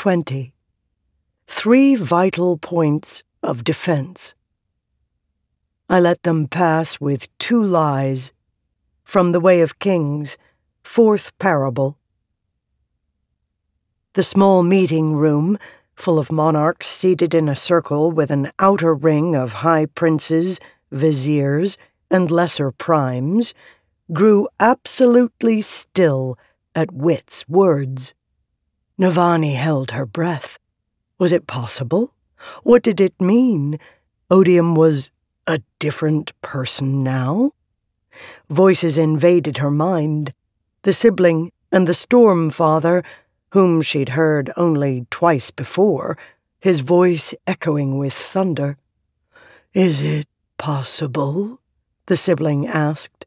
20. 3 vital points of defense. I let them pass with 2 lies from The Way of Kings, 4th parable. The small meeting room, full of monarchs seated in a circle with an outer ring of high princes, viziers, and lesser primes, grew absolutely still at Wit's words. Navani held her breath. Was it possible? What did it mean? Odium was a different person now? Voices invaded her mind. The sibling and the Storm Father, whom she'd heard only twice before, his voice echoing with thunder. "Is it possible?" the sibling asked.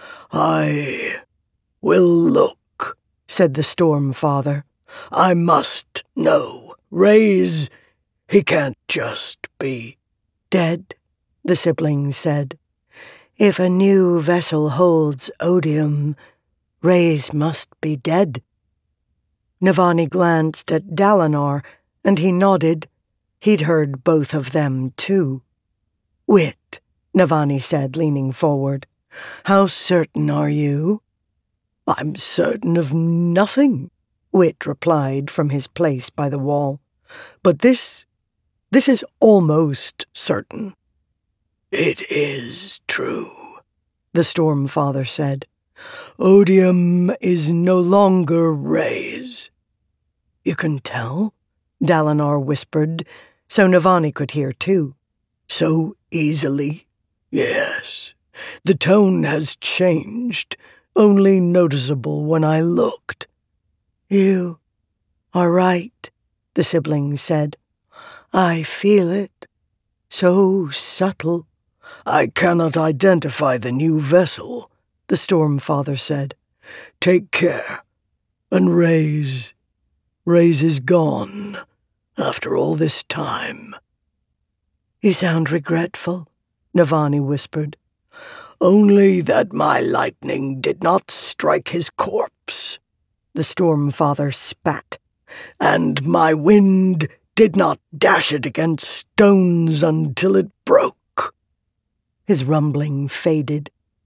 "I will look," said the Storm Father. "I must know. Ray's, he can't just be dead," the sibling said. "If a new vessel holds Odium, Ray's must be dead." Navani glanced at Dalinar, and he nodded. He'd heard both of them, too. "Wit," Navani said, leaning forward. "How certain are you?" "I'm certain of nothing," Wit replied from his place by the wall. "But this is almost certain." "It is true," the Storm Father said. "Odium is no longer Ray's." "You can tell?" Dalinar whispered, so Navani could hear too. "So easily? Yes. The tone has changed, only noticeable when I looked." "You are right," the sibling said. "I feel it. So subtle." "I cannot identify the new vessel," the Storm Father said. "Take care. And Ray's is gone, after all this time." "You sound regretful," Navani whispered. "Only that my lightning did not strike his corpse," the Storm Father spat, "and my wind did not dash it against stones until it broke." His rumbling faded.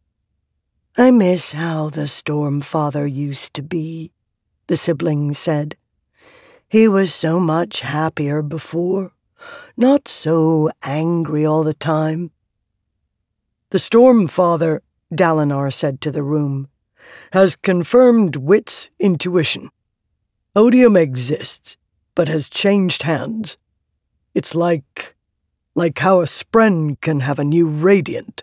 "I miss how the Storm Father used to be," the sibling said. "He was so much happier before, not so angry all the time." "The Storm Father," Dalinar said to the room, "has confirmed Wit's intuition. Odium exists, but has changed hands. It's like how a spren can have a new radiant."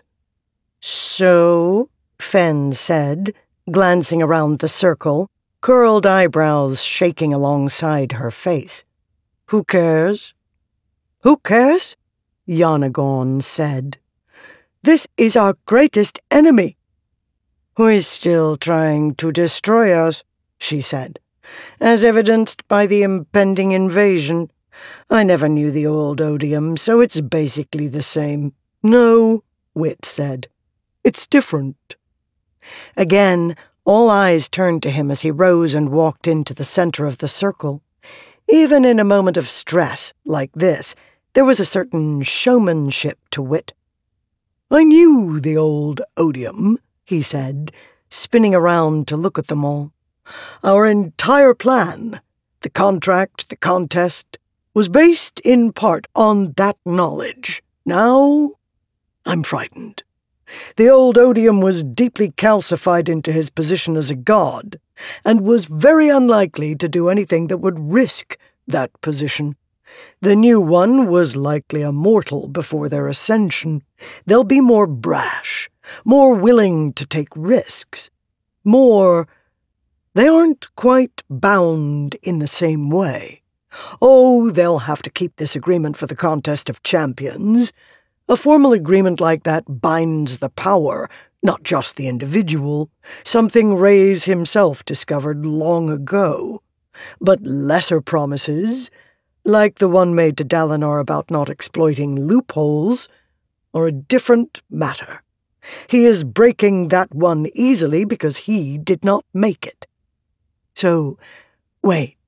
"So?" Fen said, glancing around the circle, curled eyebrows shaking alongside her face. "Who cares?" "Who cares?" Yonagorn said. "This is our greatest enemy." "Who is still trying to destroy us," she said, "as evidenced by the impending invasion. I never knew the old Odium, so it's basically the same." "No," Wit said. "It's different." Again, all eyes turned to him as he rose and walked into the center of the circle. Even in a moment of stress like this, there was a certain showmanship to Wit. "I knew the old Odium," he said, spinning around to look at them all. "Our entire plan, the contract, the contest, was based in part on that knowledge. Now, I'm frightened. The old Odium was deeply calcified into his position as a god, and was very unlikely to do anything that would risk that position. The new one was likely a mortal before their ascension. They'll be more brash, more willing to take risks, more... They aren't quite bound in the same way. Oh, they'll have to keep this agreement for the Contest of Champions. A formal agreement like that binds the power, not just the individual, something Ray's himself discovered long ago. But lesser promises, like the one made to Dalinar about not exploiting loopholes, are a different matter. He is breaking that one easily because he did not make it. So, wait,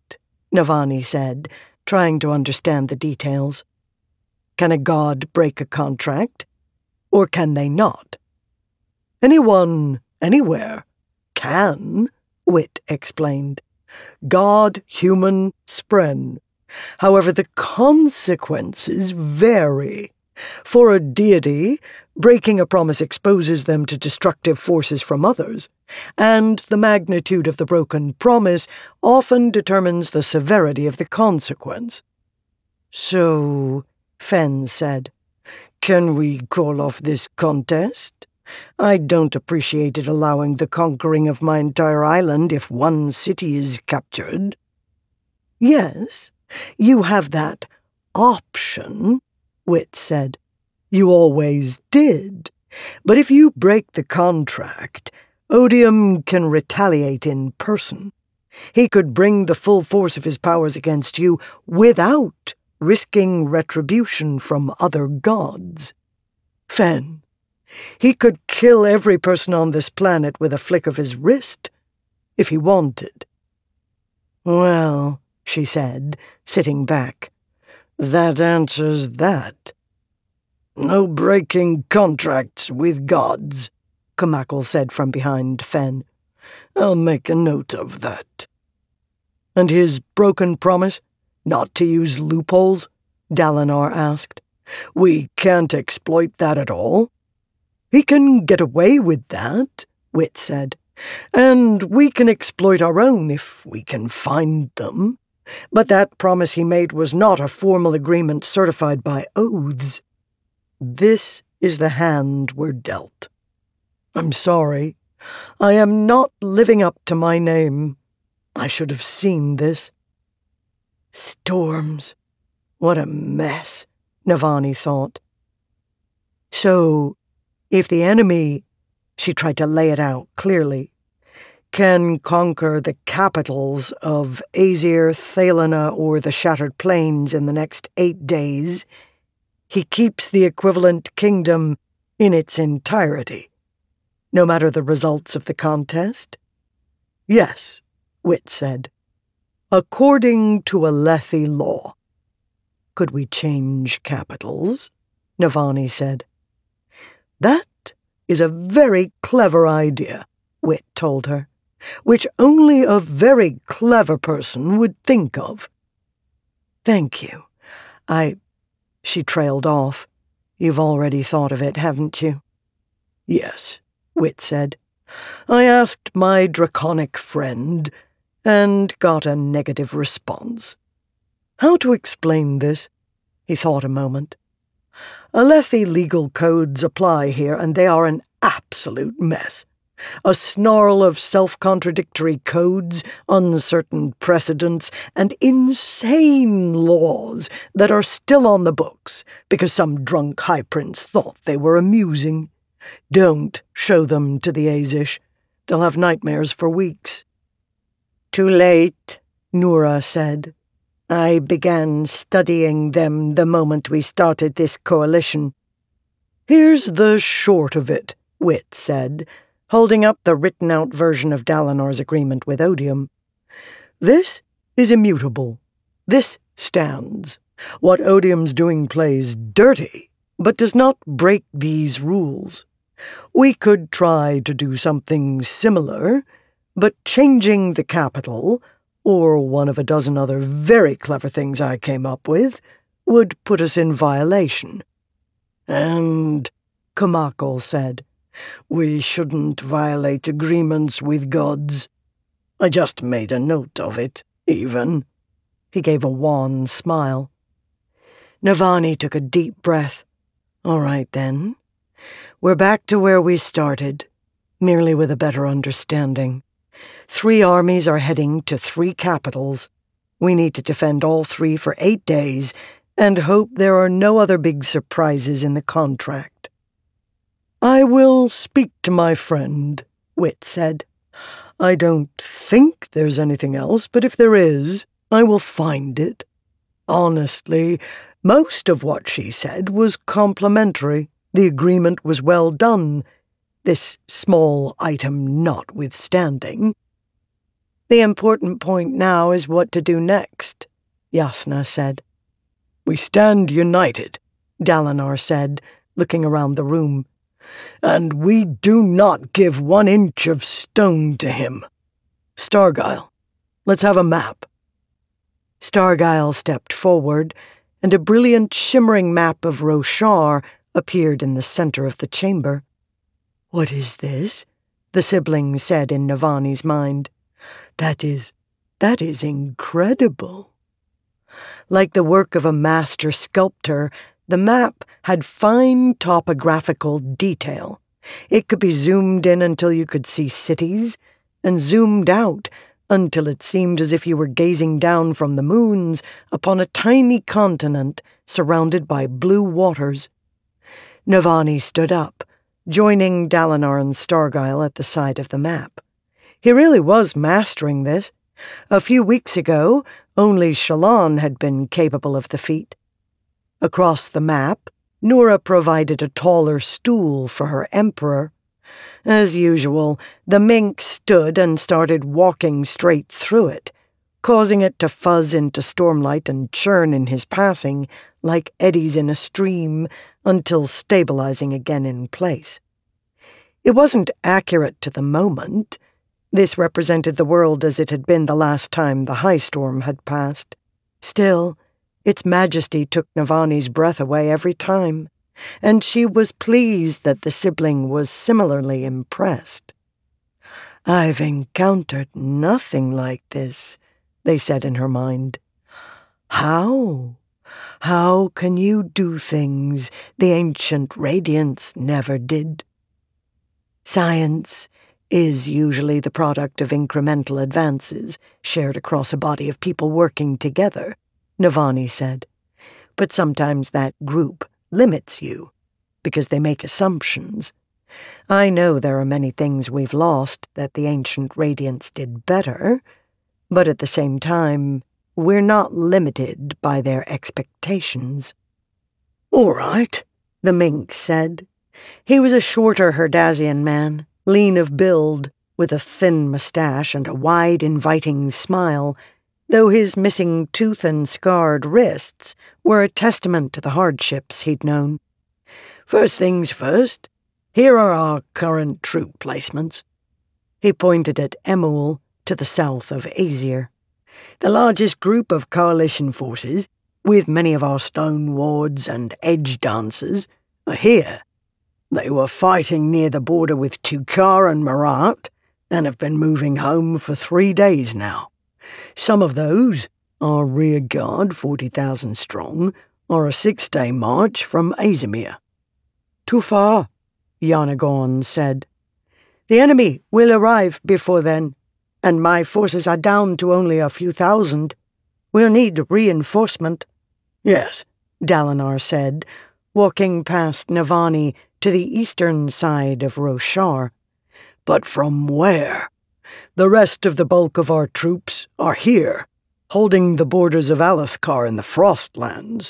Navani said, trying to understand the details. Can a god break a contract? Or can they not? Anyone, anywhere, can, Wit explained. God, human, spren. However, the consequences vary. For a deity, breaking a promise exposes them to destructive forces from others, and the magnitude of the broken promise often determines the severity of the consequence. So, Fen said, can we call off this contest? I don't appreciate it allowing the conquering of my entire island if one city is captured. Yes, you have that option, Wit said. You always did. But if you break the contract, Odium can retaliate in person. He could bring the full force of his powers against you without risking retribution from other gods. Fen, he could kill every person on this planet with a flick of his wrist, if he wanted. Well, she said, sitting back, that answers that. No breaking contracts with gods, Kamakal said from behind Fen. I'll make a note of that. And his broken promise not to use loopholes? Dalinar asked. We can't exploit that at all. He can get away with that, Wit said. And we can exploit our own if we can find them. But that promise he made was not a formal agreement certified by oaths. This is the hand we're dealt. I'm sorry. I am not living up to my name. I should have seen this. Storms. What a mess, Navani thought. So, if the enemy, she tried to lay it out clearly, can conquer the capitals of Azir, Thalana, or the Shattered Plains in the next 8 days, he keeps the equivalent kingdom in its entirety, no matter the results of the contest? Yes, Wit said. According to Alethi law. Could we change capitals? Navani said. That is a very clever idea, Wit told her, which only a very clever person would think of. Thank you. She trailed off. You've already thought of it, haven't you? Yes, Wit said. I asked my draconic friend and got a negative response. How to explain this? He thought a moment. Alethi legal codes apply here, and they are an absolute mess. A snarl of self-contradictory codes, uncertain precedents, and insane laws that are still on the books because some drunk high prince thought they were amusing. Don't show them to the Azish. They'll have nightmares for weeks. Too late, Nura said. I began studying them the moment we started this coalition. Here's the short of it, Wit said, holding up the written-out version of Dalinar's agreement with Odium. This is immutable. This stands. What Odium's doing plays dirty, but does not break these rules. We could try to do something similar, but changing the capital, or one of a dozen other very clever things I came up with, would put us in violation. And, Kamakal said, we shouldn't violate agreements with gods. I just made a note of it, even. He gave a wan smile. Navani took a deep breath. All right, then. We're back to where we started, merely with a better understanding. 3 armies are heading to 3 capitals. We need to defend all 3 for 8 days and hope there are no other big surprises in the contract. I will speak to my friend, Wit said. I don't think there's anything else, but if there is, I will find it. Honestly, most of what she said was complimentary. The agreement was well done, this small item notwithstanding. The important point now is what to do next, Jasnah said. We stand united, Dalinar said, looking around the room. And we do not give 1 inch of stone to him. Stargyle, let's have a map. Stargyle stepped forward, and a brilliant, shimmering map of Roshar appeared in the center of the chamber. "What is this?" the sibling said in Navani's mind. That is incredible." Like the work of a master sculptor, the map had fine topographical detail. It could be zoomed in until you could see cities, and zoomed out until it seemed as if you were gazing down from the moons upon a tiny continent surrounded by blue waters. Navani stood up, joining Dalinar and Stargyle at the side of the map. He really was mastering this. A few weeks ago, only Shallan had been capable of the feat. Across the map, Nura provided a taller stool for her emperor. As usual, the mink stood and started walking straight through it, causing it to fuzz into stormlight and churn in his passing like eddies in a stream until stabilizing again in place. It wasn't accurate to the moment. This represented the world as it had been the last time the high storm had passed. Still, its majesty took Navani's breath away every time, and she was pleased that the sibling was similarly impressed. "I've encountered nothing like this," they said in her mind. How can you do things the ancient Radiants never did?" Science is usually the product of incremental advances shared across a body of people working together, Navani said. But sometimes that group limits you, because they make assumptions. I know there are many things we've lost that the ancient Radiants did better, but at the same time, we're not limited by their expectations. "All right," the mink said. He was a shorter Herdazian man, lean of build, with a thin mustache and a wide, inviting smile, though his missing tooth and scarred wrists were a testament to the hardships he'd known. "First things first, here are our current troop placements." He pointed at Emul, to the south of Azir. "The largest group of coalition forces, with many of our stone wards and edge dancers, are here. They were fighting near the border with Tukar and Marat, and have been moving home for 3 days now. Some of those, our rear guard, 40,000 strong, are a 6-day march from Azimir." "Too far," Yanagorn said. "The enemy will arrive before then, and my forces are down to only a few thousand. We'll need reinforcement." "Yes," Dalinar said, walking past Navani to the eastern side of Roshar. "But from where? The rest of the bulk of our troops are here, holding the borders of Alethkar in the Frostlands."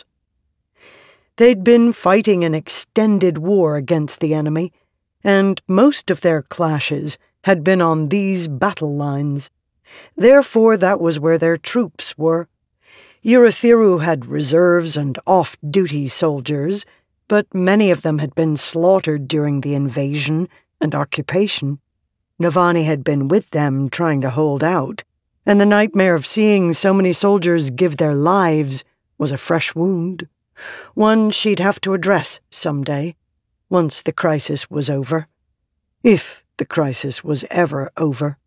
They'd been fighting an extended war against the enemy, and most of their clashes had been on these battle lines. Therefore, that was where their troops were. Urithiru had reserves and off-duty soldiers, but many of them had been slaughtered during the invasion and occupation. Navani had been with them trying to hold out, and the nightmare of seeing so many soldiers give their lives was a fresh wound, one she'd have to address someday, once the crisis was over. If the crisis was ever over.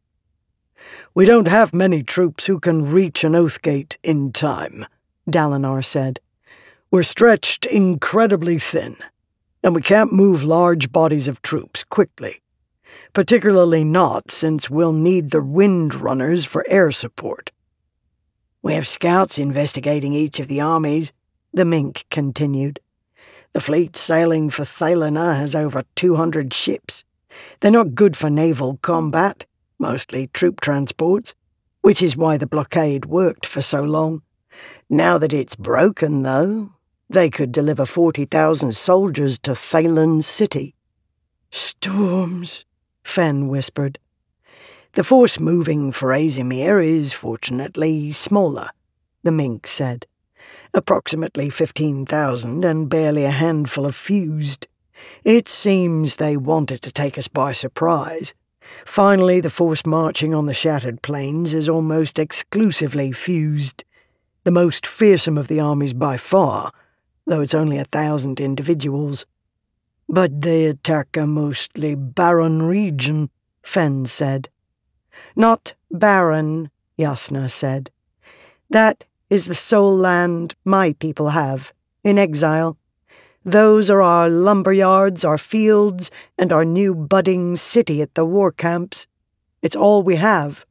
"We don't have many troops who can reach an Oathgate in time," Dalinar said. "We're stretched incredibly thin, and we can't move large bodies of troops quickly, particularly not since we'll need the Wind Runners for air support." "We have scouts investigating each of the armies," the mink continued. "The fleet sailing for Thalana has over 200 ships. They're not good for naval combat, mostly troop transports, which is why the blockade worked for so long. Now that it's broken, though, they could deliver 40,000 soldiers to Thaylen City." "Storms," Fen whispered. The force moving for Azimir is fortunately smaller, the mink said. Approximately 15,000 and barely a handful of fused. It seems they wanted to take us by surprise. Finally, the force marching on the Shattered Plains is almost exclusively fused. The most fearsome of the armies by far, though it's only 1,000 individuals. But they attack a mostly barren region, Fen said. Not barren, Jasnah said. That is the sole land my people have, in exile. Those are our lumberyards, our fields, and our new budding city at the war camps. It's all we have.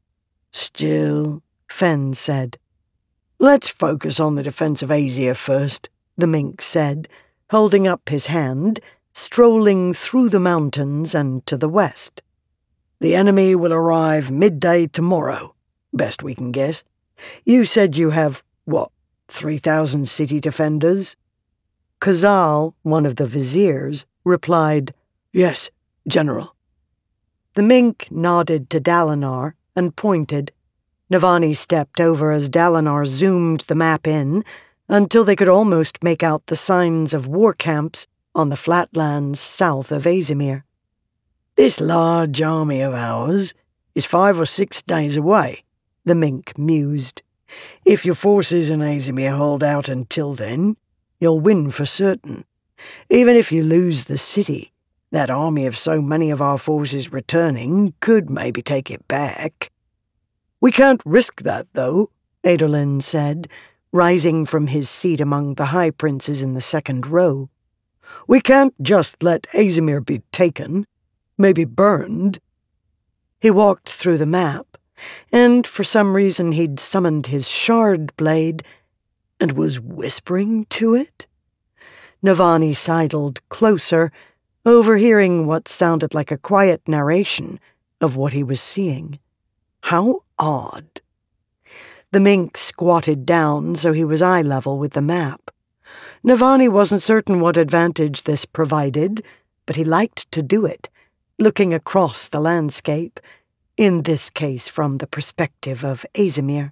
Still, Fen said. Let's focus on the defense of Azir first, the mink said, holding up his hand, strolling through the mountains and to the west. The enemy will arrive midday tomorrow, best we can guess. You said you have, 3,000 city defenders? Khazal, one of the viziers, replied, Yes, General. The mink nodded to Dalinar and pointed. Navani stepped over as Dalinar zoomed the map in until they could almost make out the signs of war camps on the flatlands south of Azimir. This large army of ours is 5 or 6 days away, the mink mused. If your forces in Azimir hold out until then, you'll win for certain. Even if you lose the city, that army of so many of our forces returning could maybe take it back. We can't risk that, though, Adolin said, rising from his seat among the high princes in the second row. We can't just let Azimir be taken, maybe burned. He walked through the map, and for some reason he'd summoned his shard blade and was whispering to it. Navani sidled closer, overhearing what sounded like a quiet narration of what he was seeing. How odd. The mink squatted down so he was eye level with the map. Navani wasn't certain what advantage this provided, but he liked to do it, looking across the landscape, in this case from the perspective of Azimir.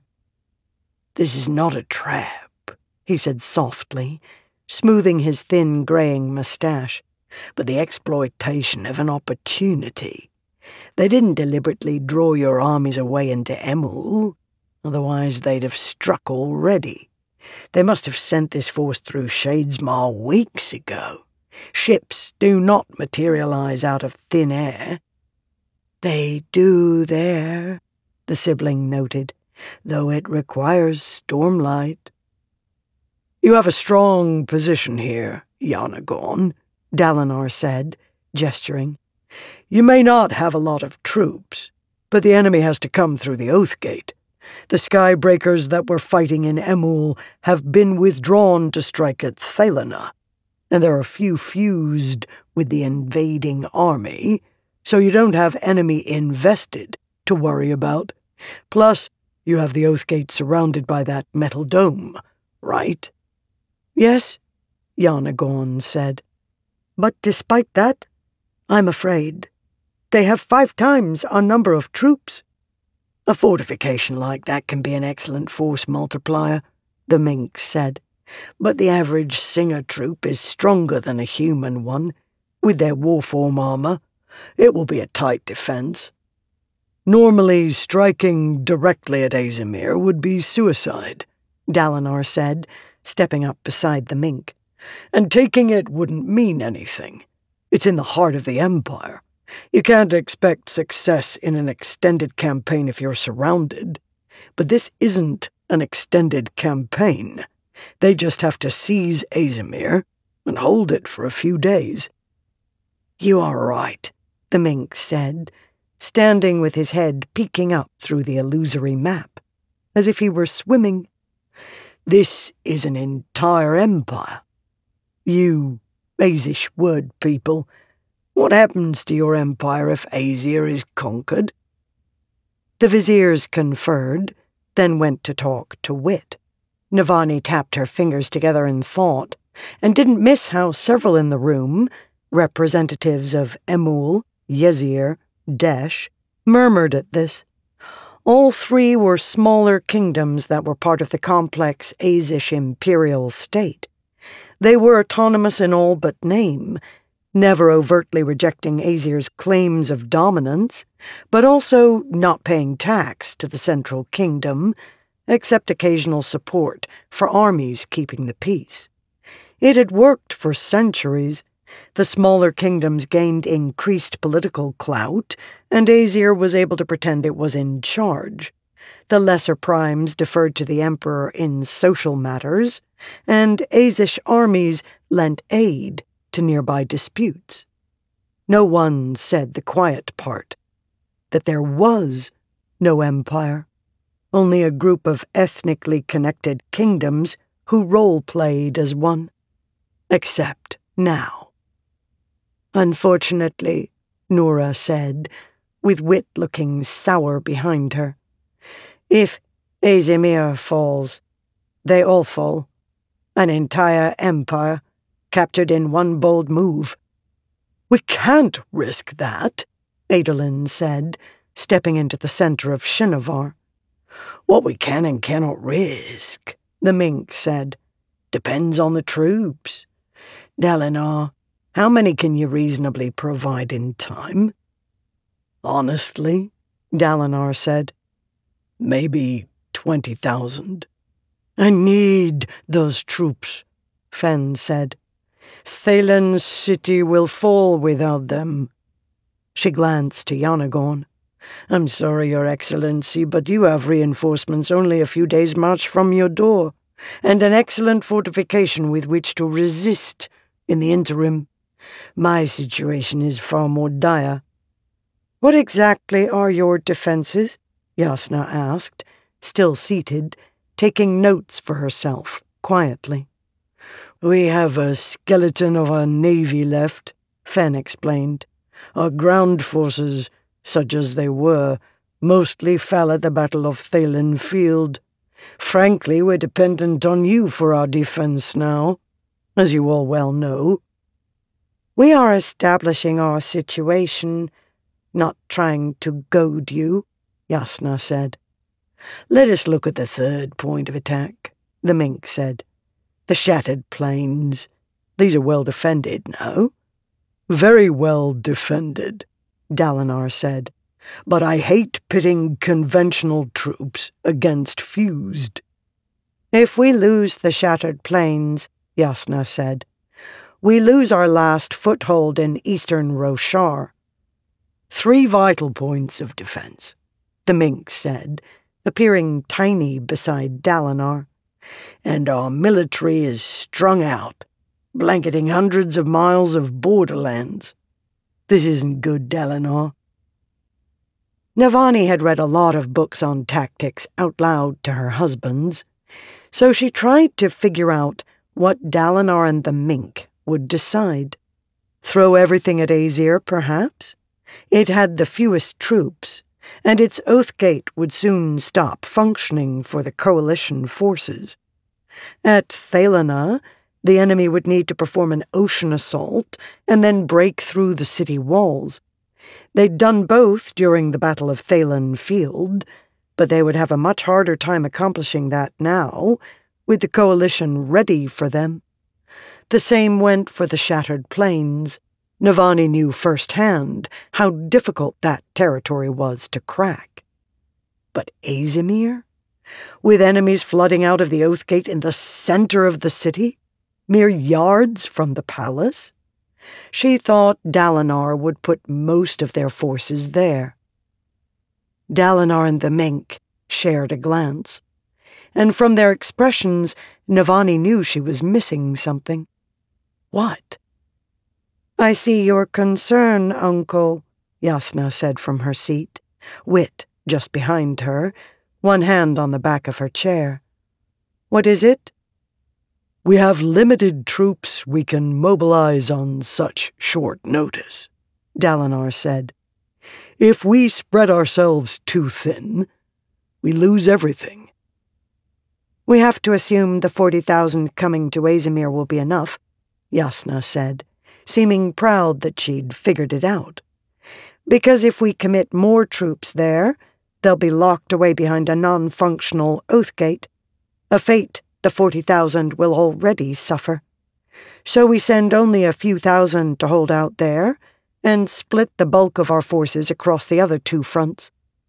This is not a trap, he said softly, smoothing his thin graying mustache, but the exploitation of an opportunity. They didn't deliberately draw your armies away into Emul, otherwise they'd have struck already. They must have sent this force through Shadesmar weeks ago. Ships do not materialize out of thin air. They do there, the sibling noted, though it requires stormlight. You have a strong position here, Yanagon, Dalinar said, gesturing. You may not have a lot of troops, but the enemy has to come through the Oathgate. The Skybreakers that were fighting in Emul have been withdrawn to strike at Thelena, and there are few fused with the invading army, so you don't have enemy invested to worry about. Plus, you have the Oathgate surrounded by that metal dome, right? Yes, Yanagon said. But despite that, I'm afraid. They have 5 times our number of troops. A fortification like that can be an excellent force multiplier, the mink said, but the average Singer troop is stronger than a human one. With their warform armor, it will be a tight defense. Normally, striking directly at Azimir would be suicide, Dalinar said, stepping up beside the mink. And taking it wouldn't mean anything. It's in the heart of the Empire. You can't expect success in an extended campaign if you're surrounded. But this isn't an extended campaign. They just have to seize Azimir and hold it for a few days. You are right, the mink said, standing with his head peeking up through the illusory map, as if he were swimming. This is an entire empire. You Azish word people, what happens to your empire if Azir is conquered? The viziers conferred, then went to talk to Wit. Navani tapped her fingers together in thought, and didn't miss how several in the room, representatives of Emul, Yezir, Desh, murmured at this. All three were smaller kingdoms that were part of the complex Azish imperial state. They were autonomous in all but name, never overtly rejecting Azir's claims of dominance, but also not paying tax to the central kingdom, except occasional support for armies keeping the peace. It had worked for centuries. The smaller kingdoms gained increased political clout, and Azir was able to pretend it was in charge. The lesser primes deferred to the emperor in social matters, and Azish armies lent aid to nearby disputes. No one said the quiet part, that there was no empire, only a group of ethnically connected kingdoms who role-played as one. Except now. Unfortunately, Nura said, with wit looking sour behind her, if Azimir falls, they all fall. An entire empire, captured in one bold move. We can't risk that, Adolin said, stepping into the center of Shinovar. What we can and cannot risk, the mink said, depends on the troops. Dalinar, how many can you reasonably provide in time? Honestly, Dalinar said, maybe 20,000. I need those troops, Fen said. Thalen's city will fall without them. She glanced to Yanagorn. I'm sorry, Your Excellency, but you have reinforcements only a few days' march from your door, and an excellent fortification with which to resist in the interim. My situation is far more dire. What exactly are your defenses? Jasnah asked, still seated, taking notes for herself, quietly. We have a skeleton of our navy left, Fen explained. Our ground forces, such as they were, mostly fell at the Battle of Thalen Field. Frankly, we're dependent on you for our defense now, as you all well know. We are establishing our situation, not trying to goad you, Jasnah said. Let us look at the third point of attack, the mink said. The Shattered Plains. These are well defended, no? Very well defended, Dalinar said. But I hate pitting conventional troops against fused. If we lose the Shattered Plains, Jasnah said, we lose our last foothold in eastern Roshar. 3 vital points of defense, the mink said, appearing tiny beside Dalinar. And our military is strung out, blanketing hundreds of miles of borderlands. This isn't good, Dalinar. Navani had read a lot of books on tactics out loud to her husbands, so she tried to figure out what Dalinar and the mink would decide. Throw everything at Azir, perhaps? It had the fewest troops, and its Oathgate would soon stop functioning for the coalition forces. At Thalena, the enemy would need to perform an ocean assault and then break through the city walls. They'd done both during the Battle of Thalen Field, but they would have a much harder time accomplishing that now, with the coalition ready for them. The same went for the Shattered Plains. Navani knew firsthand how difficult that territory was to crack. But Azimir? With enemies flooding out of the Oathgate in the center of the city, mere yards from the palace? She thought Dalinar would put most of their forces there. Dalinar and the mink shared a glance, and from their expressions, Navani knew she was missing something. What? I see your concern, Uncle, Jasnah said from her seat, Wit just behind her, one hand on the back of her chair. What is it? We have limited troops we can mobilize on such short notice, Dalinar said. If we spread ourselves too thin, we lose everything. We have to assume the 40,000 coming to Azimir will be enough, Jasnah said, seeming proud that she'd figured it out. Because if we commit more troops there, they'll be locked away behind a non-functional Oathgate, a fate the 40,000 will already suffer. So we send only a few thousand to hold out there, and split the bulk of our forces across the other 2 fronts.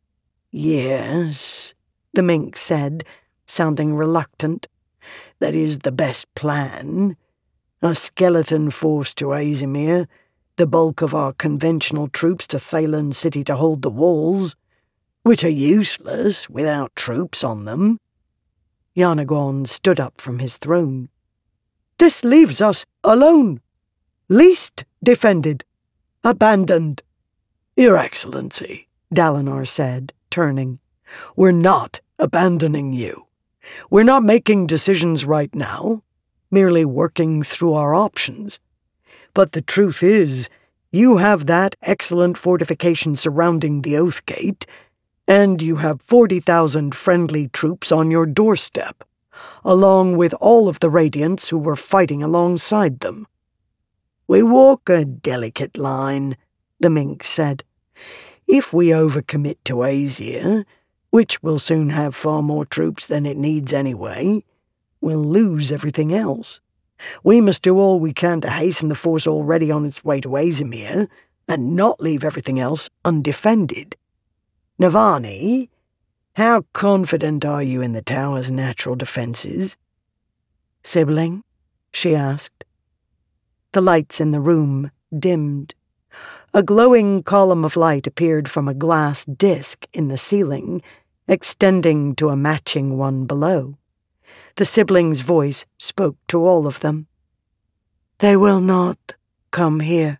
Yes, the mink said, sounding reluctant. That is the best plan. A skeleton force to Azimir, the bulk of our conventional troops to Thaylen City to hold the walls, which are useless without troops on them. Yanagon stood up from his throne. This leaves us alone, least defended, abandoned. Your Excellency, Dalinar said, turning, we're not abandoning you. We're not making decisions right now, merely working through our options. But the truth is, you have that excellent fortification surrounding the Oathgate, and you have 40,000 friendly troops on your doorstep, along with all of the Radiants who were fighting alongside them. We walk a delicate line, the mink said. If we overcommit to Asia, which will soon have far more troops than it needs anyway, we'll lose everything else. We must do all we can to hasten the force already on its way to Azimir, and not leave everything else undefended. Navani, how confident are you in the tower's natural defenses? Sibling? She asked. The lights in the room dimmed. A glowing column of light appeared from a glass disc in the ceiling, extending to a matching one below. The sibling's voice spoke to all of them. They will not come here.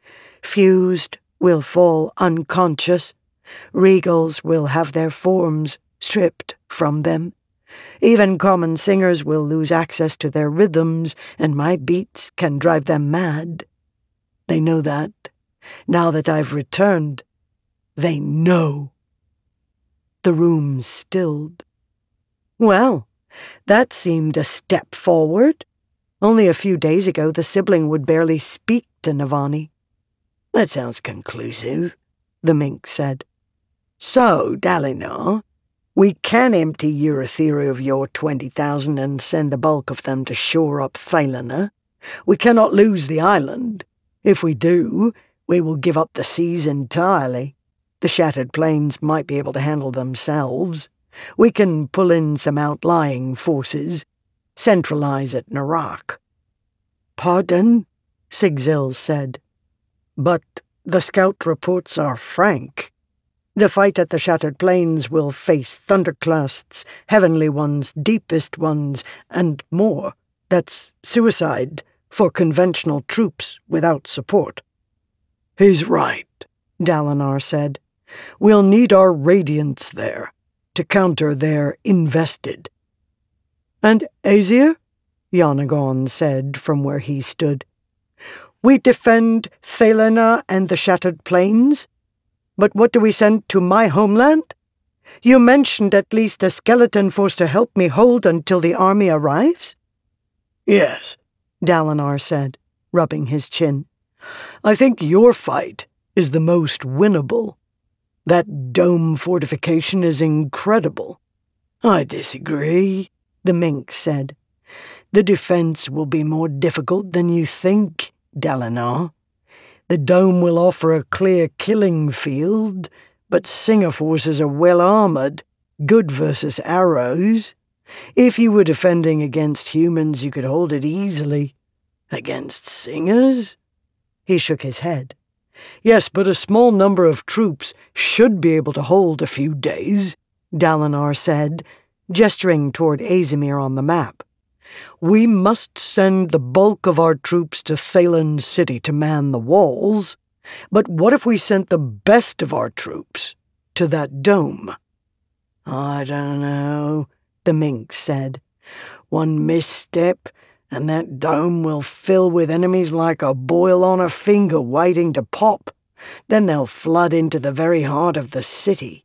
Fused will fall unconscious. Regals will have their forms stripped from them. Even common singers will lose access to their rhythms, and my beats can drive them mad. They know that. Now that I've returned, they know. The room stilled. Well, that seemed a step forward. Only a few days ago, the sibling would barely speak to Navani. That sounds conclusive, the mink said. So, Dalinar, we can empty Eurythera of your 20,000 and send the bulk of them to shore up Thalena. We cannot lose the island. If we do, we will give up the seas entirely. The Shattered Plains might be able to handle themselves. We can pull in some outlying forces, centralize at Narak. Pardon? Sigzil said. But the scout reports are frank. The fight at the Shattered Plains will face thunderclasts, heavenly ones, deepest ones, and more. That's suicide for conventional troops without support. He's right, Dalinar said. We'll need our Radiants there to counter their invested. And Azir? Yanagon said from where he stood. We defend Thalena and the Shattered Plains? But what do we send to my homeland? You mentioned at least a skeleton force to help me hold until the army arrives? Yes, Dalinar said, rubbing his chin. I think your fight is the most winnable. That dome fortification is incredible. I disagree, the mink said. The defense will be more difficult than you think, Dalinar. The dome will offer a clear killing field, but Singer forces are well armored, good versus arrows. If you were defending against humans, you could hold it easily. Against Singers? He shook his head. Yes, but a small number of troops should be able to hold a few days, Dalinar said, gesturing toward Azimir on the map. We must send the bulk of our troops to Thaylen City to man the walls, but what if we sent the best of our troops to that dome? I don't know, the mink said. One misstep, and that dome will fill with enemies like a boil on a finger waiting to pop. Then they'll flood into the very heart of the city.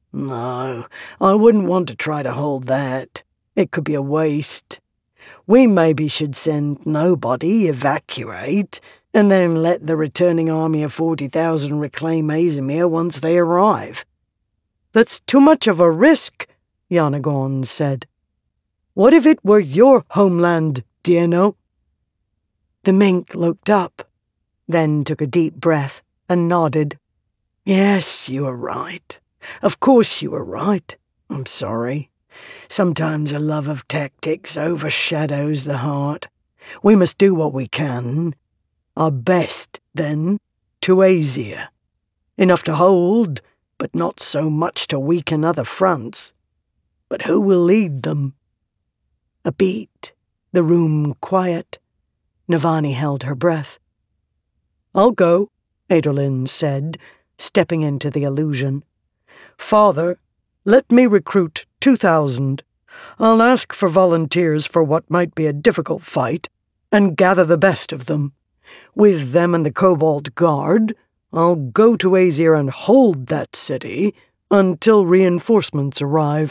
No, I wouldn't want to try to hold that. It could be a waste. We maybe should send nobody, evacuate, and then let the returning army of 40,000 reclaim Azimir once they arrive. That's too much of a risk, Yanagon said. What if it were your homeland, Dieno? The mink looked up, then took a deep breath and nodded. Yes, you are right. Of course you are right. I'm sorry. Sometimes a love of tactics overshadows the heart. We must do what we can. Our best, then, to Azir. Enough to hold, but not so much to weaken other fronts. But who will lead them? A beat, the room quiet. Navani held her breath. I'll go, Adolin said, stepping into the illusion. Father, let me recruit 2,000. I'll ask for volunteers for what might be a difficult fight, and gather the best of them. With them and the Cobalt Guard, I'll go to Azir and hold that city until reinforcements arrive.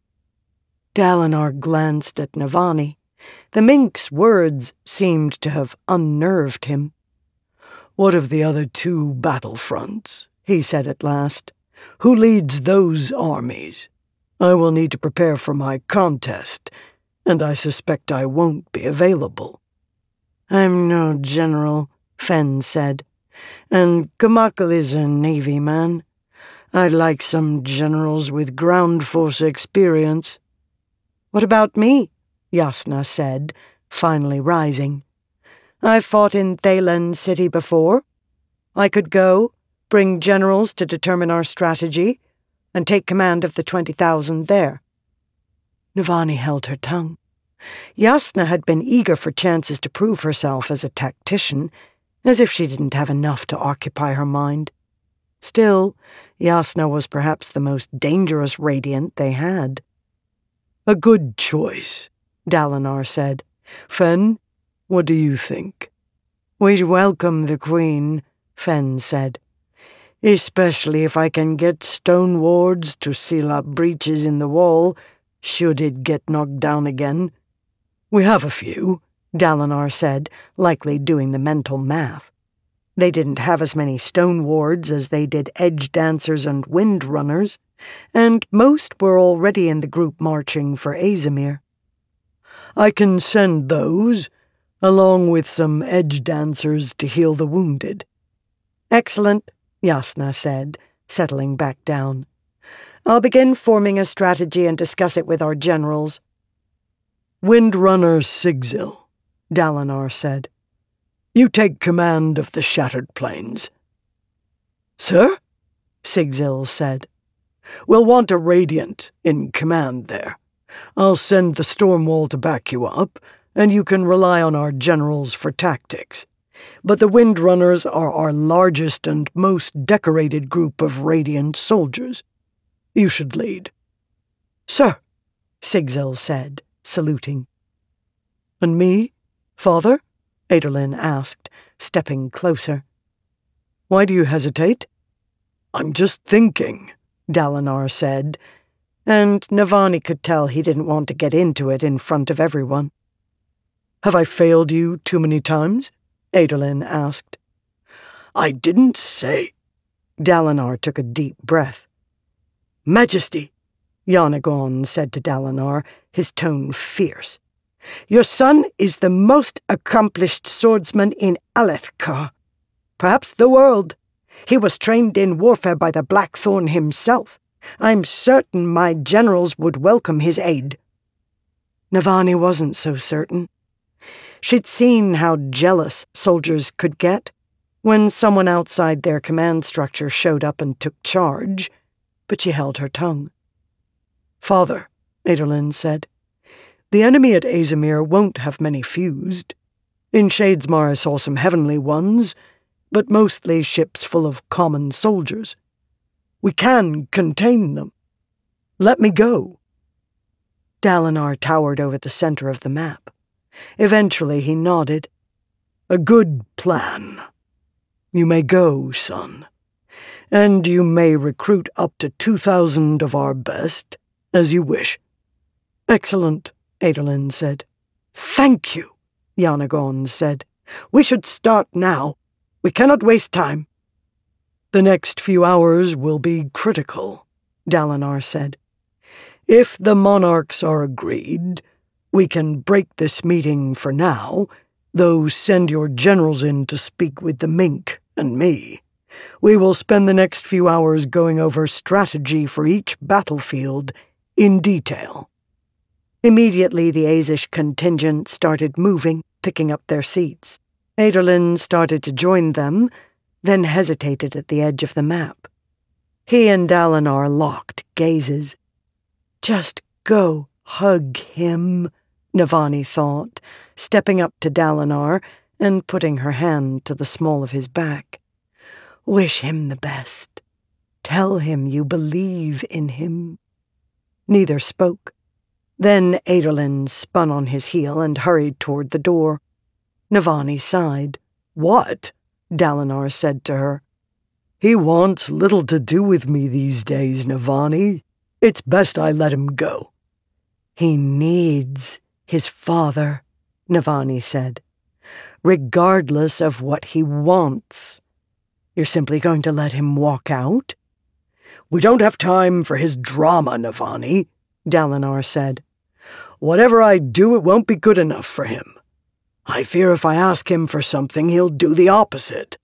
Dalinar glanced at Navani. The mink's words seemed to have unnerved him. What of the other 2 battlefronts? He said at last. Who leads those armies? I will need to prepare for my contest, and I suspect I won't be available. I'm no general, Fen said, and Kamakal is a navy man. I'd like some generals with ground force experience. What about me? Jasnah said, finally rising. I've fought in Thaylen City before. I could go, bring generals to determine our strategy, and take command of the 20,000 there. Navani held her tongue. Jasnah had been eager for chances to prove herself as a tactician, as if she didn't have enough to occupy her mind. Still, Jasnah was perhaps the most dangerous Radiant they had. A good choice, Dalinar said. Fen, what do you think? We'd welcome the Queen, Fen said. Especially if I can get stone wards to seal up breaches in the wall, should it get knocked down again. We have a few, Dalinar said, likely doing the mental math. They didn't have as many stone wards as they did edge dancers and wind runners, and most were already in the group marching for Azimir. I can send those, along with some edge dancers to heal the wounded. Excellent, Jasnah said, settling back down. I'll begin forming a strategy and discuss it with our generals. Windrunner Sigzil, Dalinar said. You take command of the Shattered Plains. Sir? Sigzil said. We'll want a Radiant in command there. I'll send the Stormwall to back you up, and you can rely on our generals for tactics. But the Windrunners are our largest and most decorated group of Radiant soldiers. You should lead. Sir, Sigzil said, saluting. And me, father? Adolin asked, stepping closer. Why do you hesitate? I'm just thinking, Dalinar said, and Navani could tell he didn't want to get into it in front of everyone. Have I failed you too many times? Adolin asked. I didn't say. Dalinar took a deep breath. Majesty, Yanagon said to Dalinar, his tone fierce. Your son is the most accomplished swordsman in Alethkar, perhaps the world. He was trained in warfare by the Blackthorn himself. I'm certain my generals would welcome his aid. Navani wasn't so certain. She'd seen how jealous soldiers could get when someone outside their command structure showed up and took charge, but she held her tongue. Father, Adolin said, the enemy at Azimir won't have many fused. In Shadesmar I saw some heavenly ones, but mostly ships full of common soldiers. We can contain them. Let me go. Dalinar towered over the center of the map. Eventually he nodded. A good plan. You may go, son. And you may recruit up to 2,000 of our best, as you wish. Excellent, Adolin said. Thank you, Yanagon said. We should start now. We cannot waste time." "The next few hours will be critical," Dalinar said. "If the monarchs are agreed, we can break this meeting for now, though send your generals in to speak with the Mink and me. We will spend the next few hours going over strategy for each battlefield in detail." Immediately, the Azish contingent started moving, picking up their seats. Adolin started to join them, then hesitated at the edge of the map. He and Dalinar locked gazes. Just go hug him, Navani thought, stepping up to Dalinar and putting her hand to the small of his back. Wish him the best. Tell him you believe in him. Neither spoke. Then Adolin spun on his heel and hurried toward the door. Navani sighed. "What?" Dalinar said to her. "He wants little to do with me these days, Navani. It's best I let him go." "He needs his father," Navani said, "regardless of what he wants. You're simply going to let him walk out?" "We don't have time for his drama, Navani," Dalinar said. "Whatever I do, it won't be good enough for him. I fear if I ask him for something, he'll do the opposite.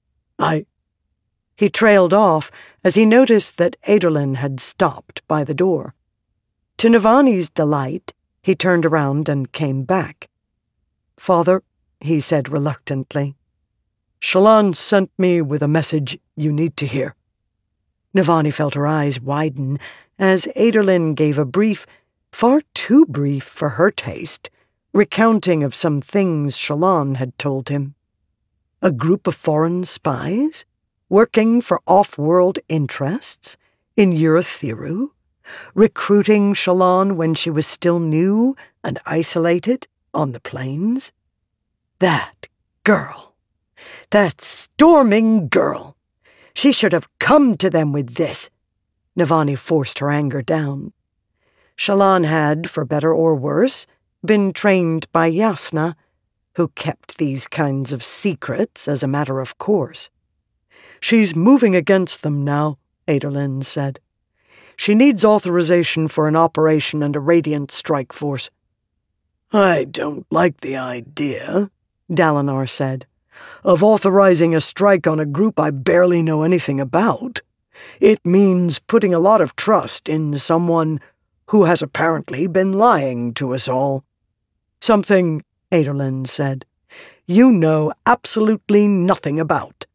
He trailed off as he noticed that Adolin had stopped by the door. To Navani's delight, he turned around and came back. "Father," he said reluctantly, "Shallan sent me with a message you need to hear." Navani felt her eyes widen as Adolin gave a brief, far too brief for her taste, recounting of some things Shallan had told him. A group of foreign spies, working for off-world interests in Urithiru, recruiting Shallan when she was still new and isolated on the plains. That girl, that storming girl, she should have come to them with this. Navani forced her anger down. Shallan had, for better or worse, been trained by Yasna, who kept these kinds of secrets as a matter of course. "She's moving against them now," Adolin said. "She needs authorization for an operation and a Radiant strike force." "I don't like the idea," Dalinar said, "of authorizing a strike on a group I barely know anything about. It means putting a lot of trust in someone who has apparently been lying to us all. Something," Adolin said, "you know absolutely nothing about."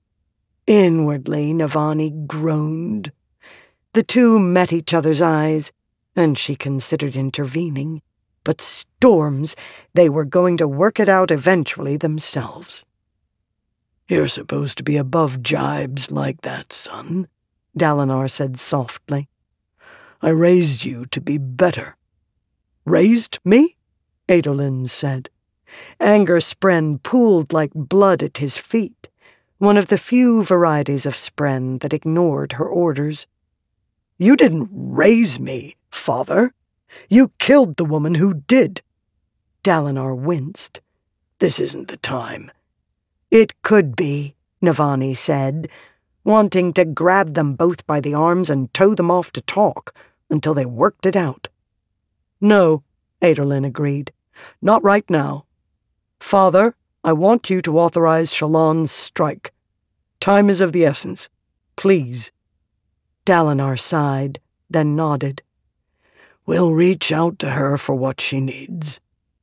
Inwardly, Navani groaned. The two met each other's eyes, and she considered intervening. But storms, they were going to work it out eventually themselves. "You're supposed to be above jibes like that, son," Dalinar said softly. "I raised you to be better." "Raised me?" Adolin said. Anger spren pooled like blood at his feet, one of the few varieties of spren that ignored her orders. "You didn't raise me, father. You killed the woman who did." Dalinar winced. "This isn't the time." "It could be," Navani said, wanting to grab them both by the arms and tow them off to talk until they worked it out. "No," Adolin agreed. "Not right now. Father, I want you to authorize Shallan's strike. Time is of the essence. Please." Dalinar sighed, then nodded. "We'll reach out to her for what she needs."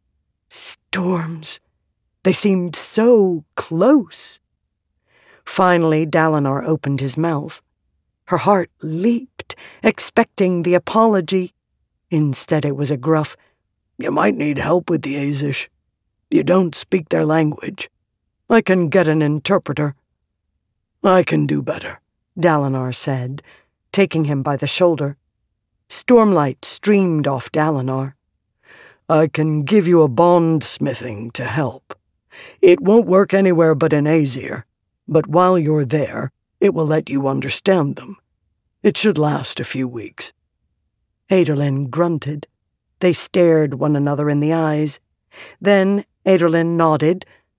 Storms. They seemed so close. Finally, Dalinar opened his mouth. Her heart leaped, expecting the apology. Instead, it was a gruff, "You might need help with the Azish. You don't speak their language. I can get an interpreter." "I can do better," Dalinar said, taking him by the shoulder. Stormlight streamed off Dalinar. "I can give you a bond smithing to help. It won't work anywhere but in Azir, but while you're there, it will let you understand them. It should last a few weeks." Adolin grunted. They stared one another in the eyes. Then Adolin nodded,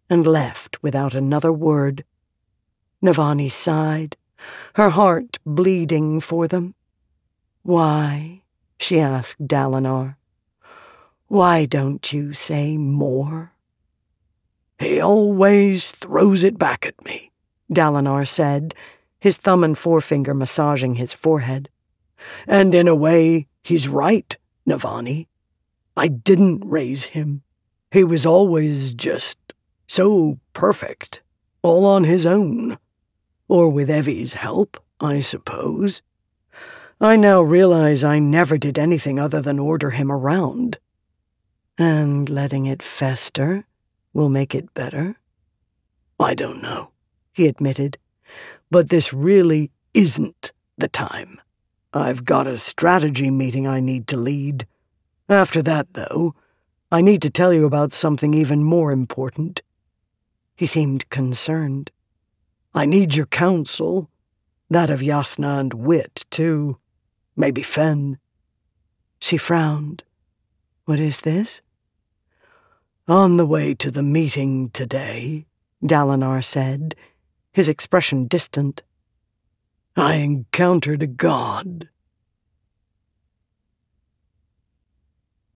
and left without another word. Navani sighed, her heart bleeding for them. "Why?" she asked Dalinar. "Why don't you say more?" "He always throws it back at me," Dalinar said, his thumb and forefinger massaging his forehead. "And in a way, he's right, Navani. I didn't raise him. He was always just so perfect, all on his own. Or with Evie's help, I suppose. I now realize I never did anything other than order him around." "And letting it fester will make it better?" "I don't know," he admitted. "But this really isn't the time. I've got a strategy meeting I need to lead. After that, though, I need to tell you about something even more important." He seemed concerned. "I need your counsel. That of Jasnah and Wit, too. Maybe Fen." She frowned. "What is this?" "On the way to the meeting today," Dalinar said, his expression distant, "I encountered a god